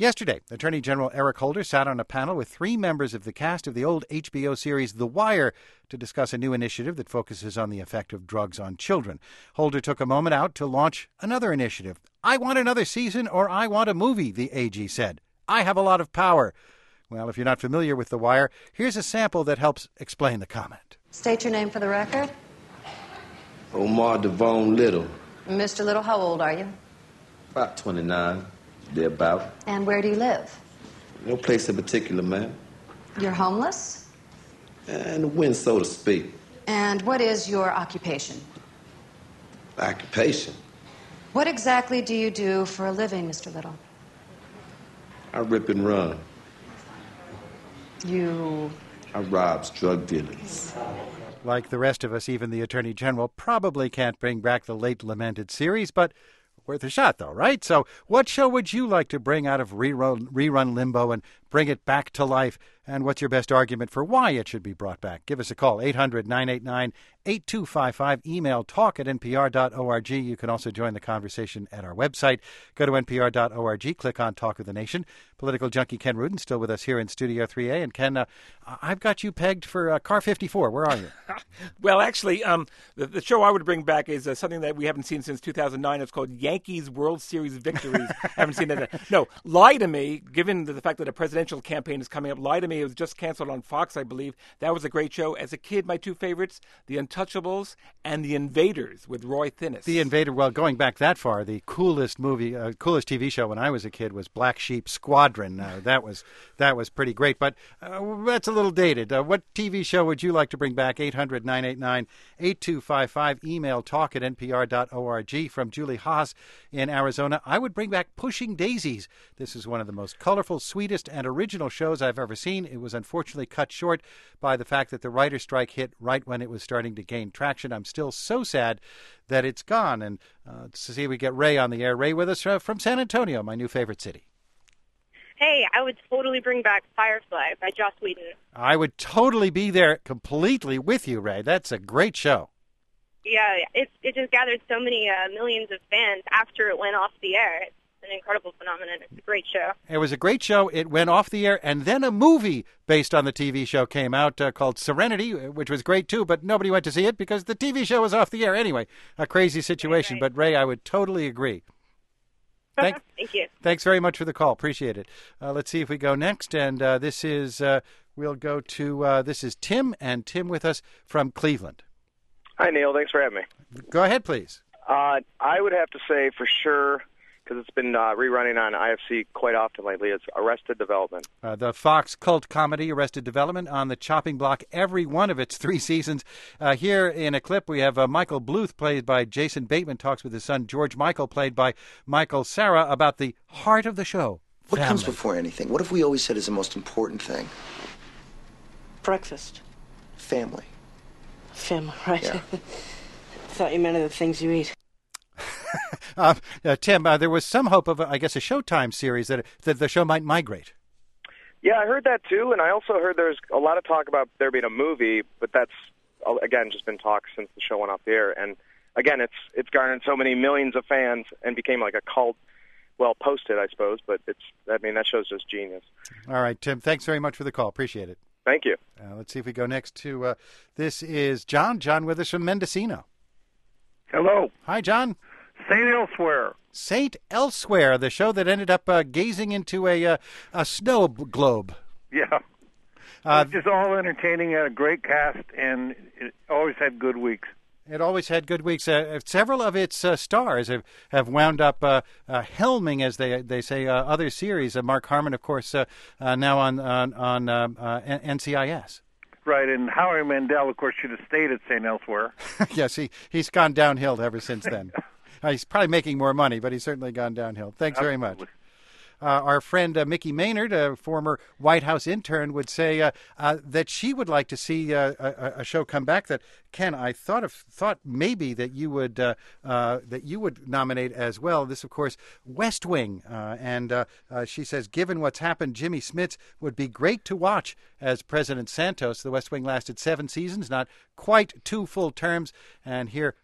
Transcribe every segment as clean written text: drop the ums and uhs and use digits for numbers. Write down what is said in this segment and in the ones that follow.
Yesterday, Attorney General Eric Holder sat on a panel with 3 members of the cast of the old HBO series The Wire to discuss a new initiative that focuses on the effect of drugs on children. Holder took a moment out to launch another initiative. I want another season or I want a movie, the AG said. I have a lot of power. Well, if you're not familiar with The Wire, here's a sample that helps explain the comment. State your name for the record. Omar Devon Little. Mr. Little, how old are you? About 29, thereabout. And where do you live? No place in particular, ma'am. You're homeless? And the wind, so to speak. And what is your occupation? Occupation? What exactly do you do for a living, Mr. Little? I rip and run. I rob drug dealers. Like the rest of us, even the Attorney General probably can't bring back the late lamented series, but worth a shot, though, right? So what show would you like to bring out of rerun limbo and bring it back to life? And what's your best argument for why it should be brought back? Give us a call, 800-989-8255. Email talk@npr.org. You can also join the conversation at our website. Go to npr.org, click on Talk of the Nation. Political junkie Ken Rudin still with us here in Studio 3A. And Ken, I've got you pegged for Car 54. Where are you? Well, actually, the show I would bring back is something that we haven't seen since 2009. It's called Yankees World Series Victories. I haven't seen it. No, Lie to Me, given the fact that a presidential campaign is coming up, Lie to Me, it was just canceled on Fox, I believe. That was a great show. As a kid, my 2 favorites, The Untouchables and The Invaders with Roy Thinnis. The Invader, well, going back that far, the coolest coolest TV show when I was a kid was Black Sheep Squadron. That was pretty great, but that's a little dated. What TV show would you like to bring back? 800-989-8255. Email talk@npr.org. From Julie Haas in Arizona, I would bring back Pushing Daisies. This is one of the most colorful, sweetest, and original shows I've ever seen. It was unfortunately cut short by the fact that the writer's strike hit right when it was starting to gain traction. I'm still so sad that it's gone. And to see if we get Ray on the air. Ray with us from San Antonio, my new favorite city. Hey, I would totally bring back Firefly by Joss Whedon. I would totally be there completely with you, Ray. That's a great show. Yeah, it just gathered so many millions of fans after it went off the air. It's an incredible phenomenon. It's a great show. It was a great show. It went off the air, and then a movie based on the TV show came out called Serenity, which was great too, but nobody went to see it because the TV show was off the air. Anyway, a crazy situation. Right. But, Ray, I would totally agree. Thank you. Thanks very much for the call. Appreciate it. Let's see if we go next. And this is Tim, and Tim with us from Cleveland. Hi, Neil. Thanks for having me. Go ahead, please. I would have to say for sure, because it's been rerunning on IFC quite often lately, it's Arrested Development. The Fox cult comedy Arrested Development on the chopping block every one of its 3 seasons. Here in a clip, we have Michael Bluth, played by Jason Bateman, talks with his son George Michael, played by Michael Cera, about the heart of the show. What comes before anything? What have we always said is the most important thing? Breakfast. Family. Family, right? Yeah. I thought you meant the things you eat. Tim, there was some hope of, I guess, a Showtime series that the show might migrate. Yeah, I heard that too, and I also heard there's a lot of talk about there being a movie, but that's, again, just been talk since the show went off the air. And, again, it's garnered so many millions of fans and became like a cult, well, posted, I suppose, but that show's just genius. All right, Tim, thanks very much for the call. Appreciate it. Thank you. Let's see if we go next to, this is John with us from Mendocino. Hello. Hi, John. St. Elsewhere. St. Elsewhere, the show that ended up gazing into a snow globe. Yeah. It's just all entertaining, had a great cast, and it always had good weeks. It always had good weeks. Several of its stars have wound up helming, as they say, other series. Mark Harmon, of course, now on NCIS. Right, and Howie Mandel, of course, should have stayed at St. Elsewhere. Yes, he's gone downhill ever since then. He's probably making more money, but he's certainly gone downhill. Thanks very much. Our friend Mickey Maynard, a former White House intern, would say that she would like to see a show come back. That Ken, I thought maybe that you would nominate as well. This, of course, West Wing, and she says, given what's happened, Jimmy Smits would be great to watch as President Santos. The West Wing lasted 7 seasons, not quite 2 full terms, and here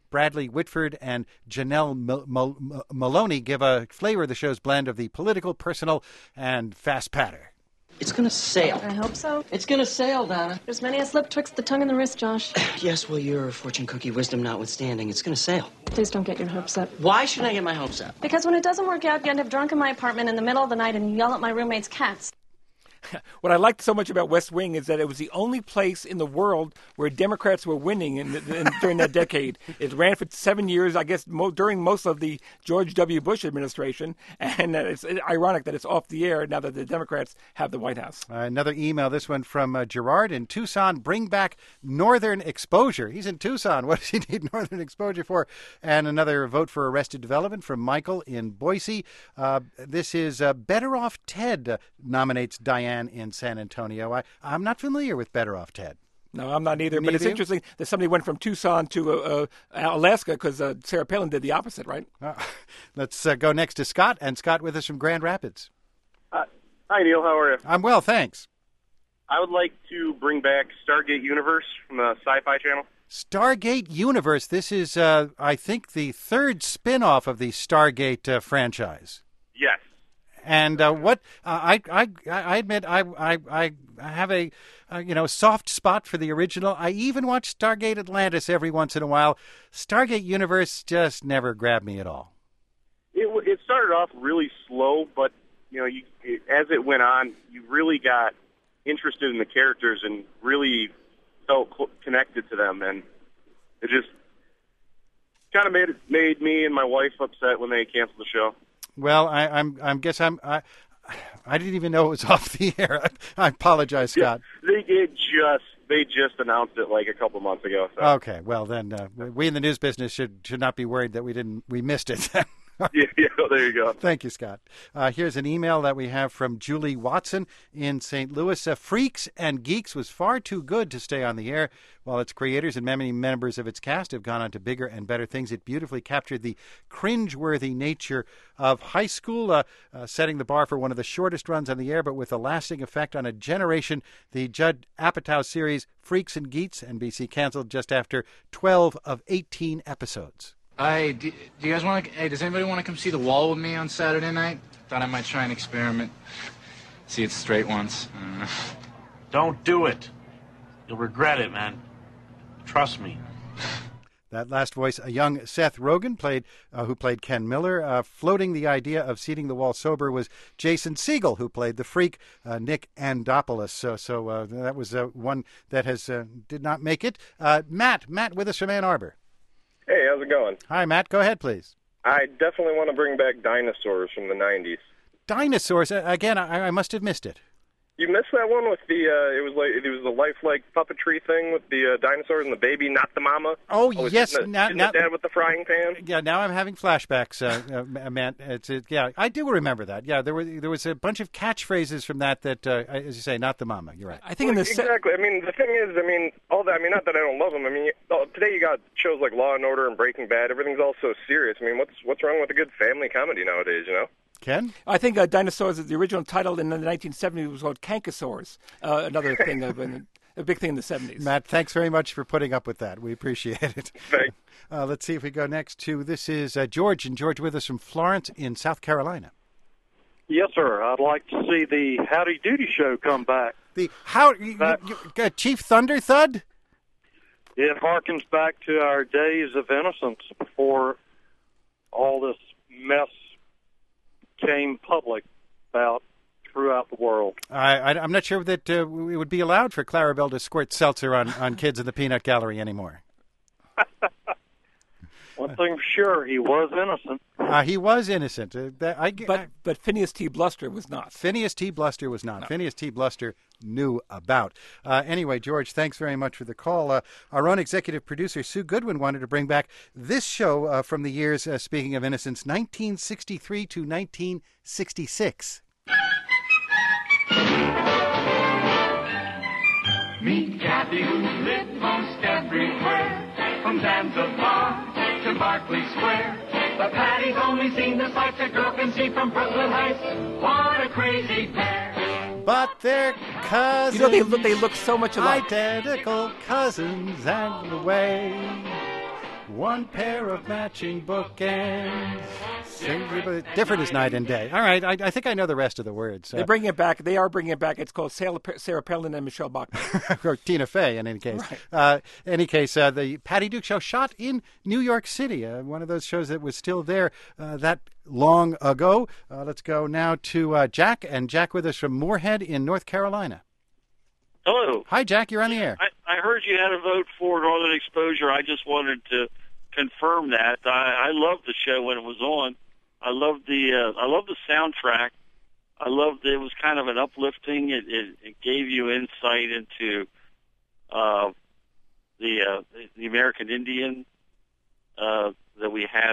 Bradley Whitford and Janelle Maloney give a flavor of the show's blend of the political, personal, and fast patter. It's going to sail. I hope so. It's going to sail, Donna. There's many a slip twixt the tongue and the wrist, Josh. Yes, well, your fortune cookie wisdom notwithstanding, it's going to sail. Please don't get your hopes up. Why should I get my hopes up? Because when it doesn't work out, you end up drunk in my apartment in the middle of the night and yell at my roommate's cats. What I liked so much about West Wing is that it was the only place in the world where Democrats were winning during that decade. It ran for 7 years, I guess, during most of the George W. Bush administration, and it's ironic that it's off the air now that the Democrats have the White House. Another email, this one from Gerard in Tucson. Bring back Northern Exposure. He's in Tucson. What does he need Northern Exposure for? And another vote for Arrested Development from Michael in Boise. This is Better Off Ted nominates Diane in San Antonio. I'm not familiar with Better Off Ted. No, I'm not either. But it's interesting that somebody went from Tucson to Alaska because Sarah Palin did the opposite, right? Let's go next to Scott. And Scott with us from Grand Rapids. Hi, Neil. How are you? I'm well, thanks. I would like to bring back Stargate Universe from the Sci-Fi Channel. Stargate Universe. This is, I think, the third spin-off of the Stargate franchise. Yes. And what I admit, I have a soft spot for the original. I even watch Stargate Atlantis every once in a while. Stargate Universe just never grabbed me at all. It started off really slow, but as it went on, you really got interested in the characters and really felt connected to them, and it just kind of made me and my wife upset when they canceled the show. Well, I didn't even know it was off the air. I apologize, Scott. Yeah, they just announced it like a couple months ago. So. Okay, well then, we in the news business should not be worried that we missed it. Yeah, there you go. Thank you, Scott. Here's an email that we have from Julie Watson in St. Louis. Freaks and Geeks was far too good to stay on the air. While its creators and many members of its cast have gone on to bigger and better things, it beautifully captured the cringeworthy nature of high school, setting the bar for one of the shortest runs on the air, but with a lasting effect on a generation. The Judd Apatow series Freaks and Geeks, NBC canceled just after 12 of 18 episodes. Hey, do you guys want to? Hey, does anybody want to come see The Wall with me on Saturday night? Thought I might try an experiment. See it straight once. Don't do it. You'll regret it, man. Trust me. That last voice, a young Seth Rogen, who played Ken Miller. Floating the idea of seating The Wall sober was Jason Segel, who played the freak Nick Andopoulos. So that was one that did not make it. Matt with us from Ann Arbor. Hey, how's it going? Hi, Matt. Go ahead, please. I definitely want to bring back Dinosaurs from the 90s. Dinosaurs? Again, I must have missed it. You missed that one with the, it was the lifelike puppetry thing with the dinosaurs and the baby, not the mama? Oh, yes. The dad with the frying pan? Yeah, now I'm having flashbacks, Matt. Yeah, I do remember that. Yeah, there was a bunch of catchphrases from that, as you say, not the mama. You're right. I think exactly. I mean, the thing is, all that. I mean, not that I don't love them. I mean, today you got shows like Law and Order and Breaking Bad. Everything's all so serious. I mean, what's wrong with a good family comedy nowadays? You know? Ken? I think Dinosaurs, the original title in the 1970s was called Cankosaurs. Another thing, a big thing in the 70s. Matt, thanks very much for putting up with that. We appreciate it. Thanks. Let's see if we go next to, this is George, and George with us from Florence in South Carolina. Yes, sir. I'd like to see the Howdy Doody show come back. The Chief Thunder Thud? It harkens back to our days of innocence before all this mess came public about throughout the world. I'm not sure that it would be allowed for Clarabelle to squirt seltzer on kids in the peanut gallery anymore. One thing for sure, he was innocent. He was innocent. But Phineas T. Bluster was not. Phineas T. Bluster was not. No. Phineas T. Bluster knew about. Anyway, George, thanks very much for the call. Our own executive producer, Sue Goodwin, wanted to bring back this show from the years, speaking of innocence, 1963 to 1966. Meet Kathy, who's lived most everywhere, from Zanzibar to Berkeley Square. But Patty's only seen the sights a girl can see from Brooklyn Heights. What a crazy pair. But they're cousins. You know, they look so much alike. Identical cousins, and the way one pair of matching bookends. Different as night and day. All right, I think I know the rest of the words. They're bringing it back. They are bringing it back. It's called Sarah Palin and Michelle Bachmann. Or Tina Fey, in any case. Right. The Patty Duke Show shot in New York City, one of those shows that was still there that long ago. Let's go now to Jack, and Jack with us from Moorhead in North Carolina. Hello. Hi, Jack. You're on the air. I heard you had a vote for Northern Exposure. I just wanted to confirm that. I loved the show when it was on. I loved the soundtrack. I loved it. It was kind of an uplifting. It gave you insight into the American Indian that we had.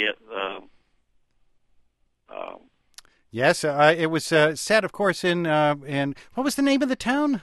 Yes, it was set, of course, in what was the name of the town?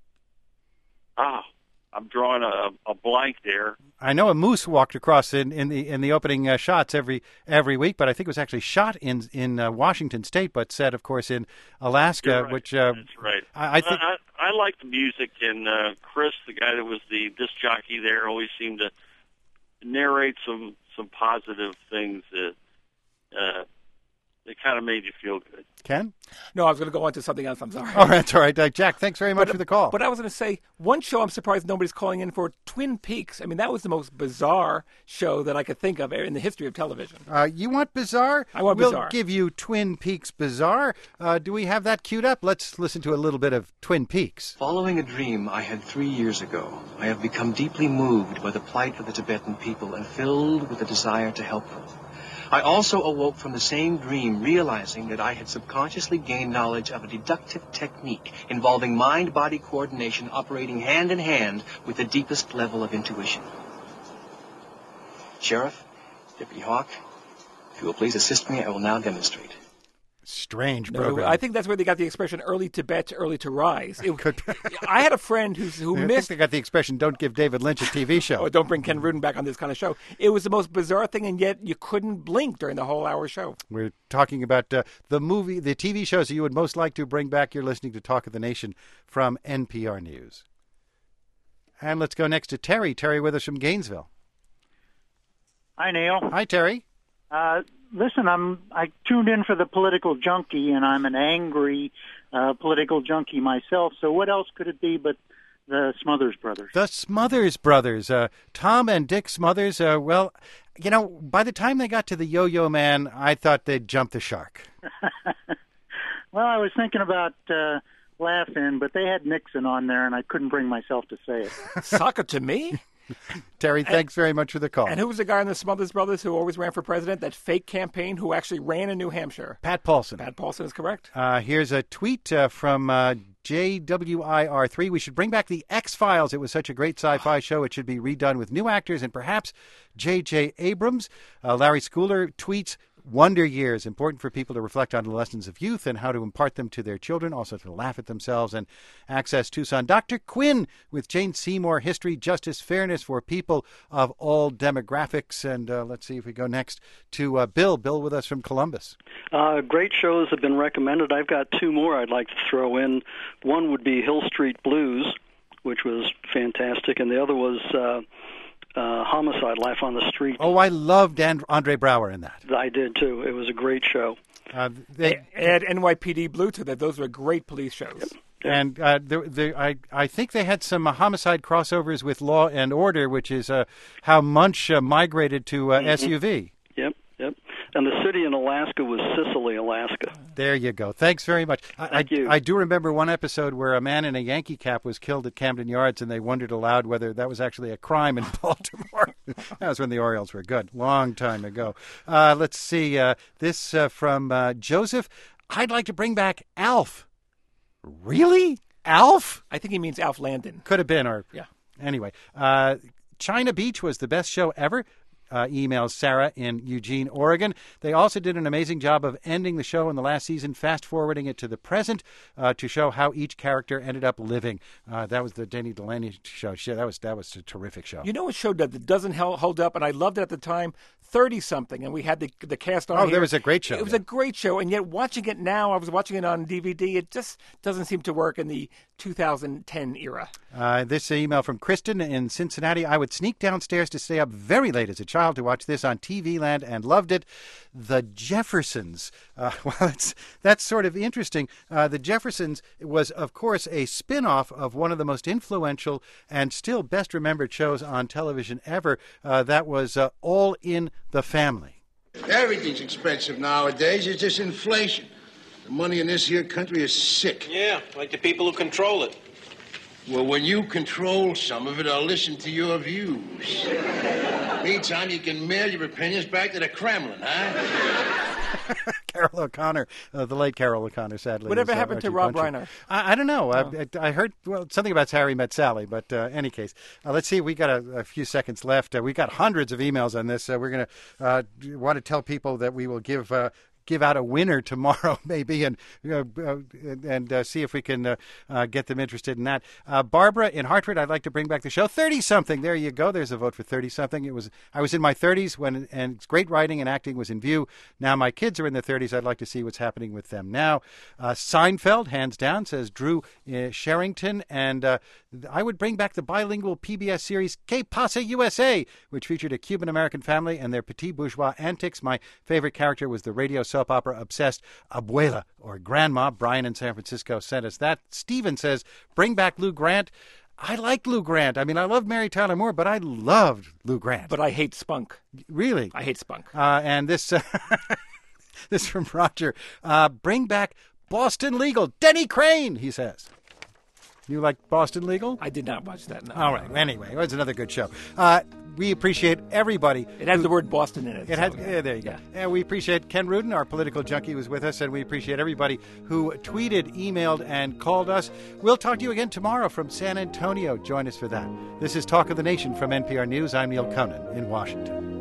I'm drawing a blank there. I know a moose walked across in the opening shots every week, but I think it was actually shot in Washington State, but set, of course, in Alaska. Right. Which that's right. I think I like the music, and Chris, the guy that was the disc jockey there, always seemed to narrate some positive things that kind of made you feel good. Ken? No, I was going to go on to something else. I'm sorry. All right, that's all right. Jack, thanks very much for the call. But I was going to say, one show I'm surprised nobody's calling in for, Twin Peaks. I mean, that was the most bizarre show that I could think of in the history of television. You want bizarre? I want bizarre. Bizarre. We'll give you Twin Peaks Bizarre. Do we have that queued up? Let's listen to a little bit of Twin Peaks. Following a dream I had 3 years ago, I have become deeply moved by the plight of the Tibetan people and filled with a desire to help them. I also awoke from the same dream, realizing that I had subconsciously gained knowledge of a deductive technique involving mind-body coordination operating hand in hand with the deepest level of intuition. Sheriff, Deputy Hawk, if you will please assist me, I will now demonstrate. Strange program. I think that's where they got the expression "early to bet, early to rise." I had a friend who I missed. think they got the expression "Don't give David Lynch a TV show." Oh, don't bring Ken Rudin back on this kind of show. It was the most bizarre thing, and yet you couldn't blink during the whole hour show. We're talking about the TV shows that you would most like to bring back. You're listening to Talk of the Nation from NPR News. And let's go next to Terry. Terry with us from Gainesville. Hi, Neil. Hi, Terry. Listen, I tuned in for the political junkie, and I'm an angry political junkie myself. So what else could it be but the Smothers Brothers? The Smothers Brothers. Tom and Dick Smothers. Well, you know, by the time they got to the Yo-Yo Man, I thought they'd jump the shark. Well, I was thinking about laughing, but they had Nixon on there, and I couldn't bring myself to say it. Suck it to me? Terry, thanks very much for the call. And who was the guy in the Smothers Brothers who always ran for president, that fake campaign, who actually ran in New Hampshire? Pat Paulson. Pat Paulson is correct. Here's a tweet from JWIR3. We should bring back the X-Files. It was such a great sci-fi show. It should be redone with new actors and perhaps J.J. Abrams. Larry Schooler tweets, Wonder Years, important for people to reflect on the lessons of youth and how to impart them to their children, also to laugh at themselves. And Access Tucson. Dr. Quinn with Jane Seymour, History, Justice, Fairness for people of all demographics. And let's see if we go next to Bill. Bill with us from Columbus. Great shows have been recommended. I've got two more I'd like to throw in. One would be Hill Street Blues, which was fantastic, and the other was Homicide, Life on the Street. Oh, I loved Andre Braugher in that. I did, too. It was a great show. They had NYPD Blue, too. Those were great police shows. Yep. And I think they had some homicide crossovers with Law and Order, which is how Munch migrated to SUV. Yep. And the city in Alaska was Sicily, Alaska. There you go. Thanks very much. Thank you. I do remember one episode where a man in a Yankee cap was killed at Camden Yards, and they wondered aloud whether that was actually a crime in Baltimore. That was when the Orioles were good. Long time ago. Let's see. This from Joseph. I'd like to bring back Alf. Really? Alf? I think he means Alf Landon. Could have been. Or yeah. Anyway. China Beach was the best show ever. emails Sarah in Eugene, Oregon. They also did an amazing job of ending the show in the last season, fast-forwarding it to the present to show how each character ended up living. That was the Denny Delaney show. That was a terrific show. You know what show that doesn't hold up, and I loved it at the time, 30-something, and we had the cast on here. That was a great show. It was a great show, and yet watching it now, I was watching it on DVD, it just doesn't seem to work in the 2010 era. This email from Kristen in Cincinnati. I would sneak downstairs to stay up very late as a child to watch this on TV Land and loved it. The Jeffersons. Well, that's sort of interesting. The Jeffersons was, of course, a spin-off of one of the most influential and still best remembered shows on television ever. That was All in the Family. Everything's expensive nowadays. It's just inflation. The money in this here country is sick. Yeah, like the people who control it. Well, when you control some of it, I'll listen to your views. Meantime, you can mail your opinions back to the Kremlin, huh? Carol O'Connor, the late Carol O'Connor, sadly. Whatever happened to Rob Reiner? I don't know. I heard something about Harry Met Sally, but any case, let's see. We got a few seconds left. We got hundreds of emails on this. We're going to want to tell people that we will give out a winner tomorrow, maybe, and see if we can get them interested in that. Barbara in Hartford, I'd like to bring back the show. 30-something. There you go. There's a vote for 30-something. I was in my 30s and great writing and acting was in view. Now my kids are in their 30s. I'd like to see what's happening with them now. Seinfeld, hands down, says Drew Sherrington. And I would bring back the bilingual PBS series Que Pasa USA, which featured a Cuban-American family and their petit bourgeois antics. My favorite character was the radio soap opera obsessed Abuela, or Grandma. Brian in San Francisco sent us that. Steven says, bring back Lou Grant. I like Lou Grant. I mean, I love Mary Tyler Moore, but I loved Lou Grant. But I hate Spunk. Really? I hate Spunk. And this this from Roger. Bring back Boston Legal. Denny Crane, he says. You like Boston Legal? I did not watch that, no. All right. Anyway, it was another good show. We appreciate everybody. It has the word Boston in it. There you go. And we appreciate Ken Rudin, our political junkie, was with us, and we appreciate everybody who tweeted, emailed, and called us. We'll talk to you again tomorrow from San Antonio. Join us for that. This is Talk of the Nation from NPR News. I'm Neil Conan in Washington.